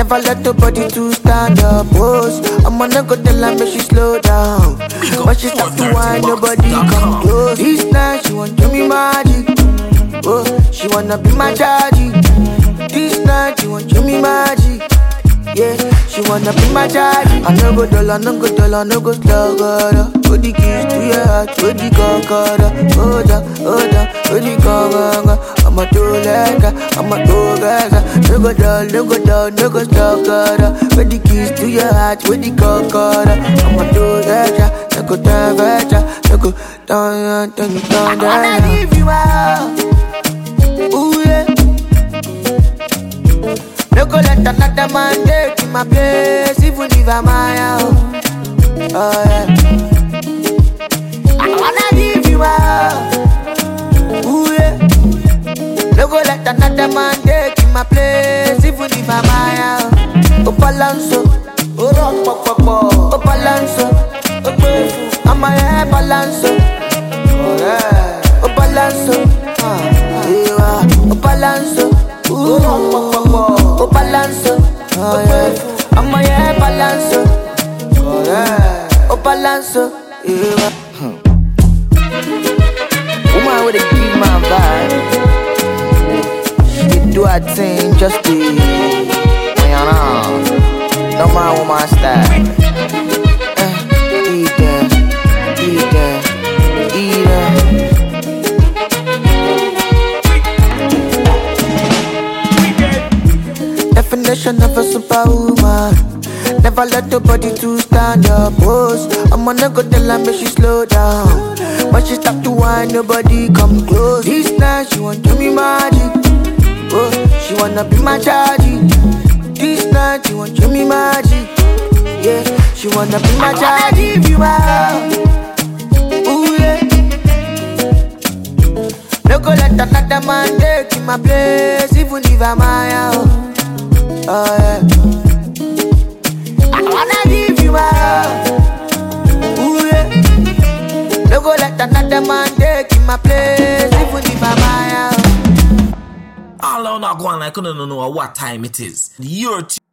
Never let nobody to stand up, pose. I'm gonna go tell her make she slow down. When she start to whine, nobody come close. This night she want to me magic. Oh, she wanna be my daddy. This night she want to me magic. Yeah, she wanna be my daddy. I no go dull, I no go dull, I no go slug her. Put the keys to your heart, put the concorda. Hold on, put the concorda. I'm a two-legger, I'm a two-legger. No go dull, no go dull, no go slug her. Put the keys to your heart, put the concorda. I'm a two-legger, no go down, no go down, down. I wanna leave you out. Ooh yeah. No go let another man take in my place, even if I'm my own. Oh yeah. I wanna leave you out. Ooh yeah. No go let another man take in my place, even if I'm my own. Oh balanso, oh rock pop pop pop. Oh balanso, oh beautiful. I'm my hair balanso. Oh yeah. Oh balanso, yeah. Oh balanso, oh rock pop pop pop. Oh balance, oh yeah. I'm a yeah balance, oh yeah. Oh balance, yeah. Woman with a give my vibe. She do her thing just to, you know. Don't mind woman style. Eat them, eat them, eat them. Definition of a superwoman. Never let nobody to stand up, pose. I'm gonna go tell her make she slow down. When she start to whine, nobody come close. This night she want to be magic. Oh, she wanna be my daddy. This night she want to be magic. Yeah, she wanna be my daddy. Leave you out. Ooh yeah. No go let another man take in my place, even if I'm my own. Oh yeah. I wanna leave you out. Ooh yeah. No go let another man take in my place, even if I'm my own. All on not going like I don't know what time it is. You're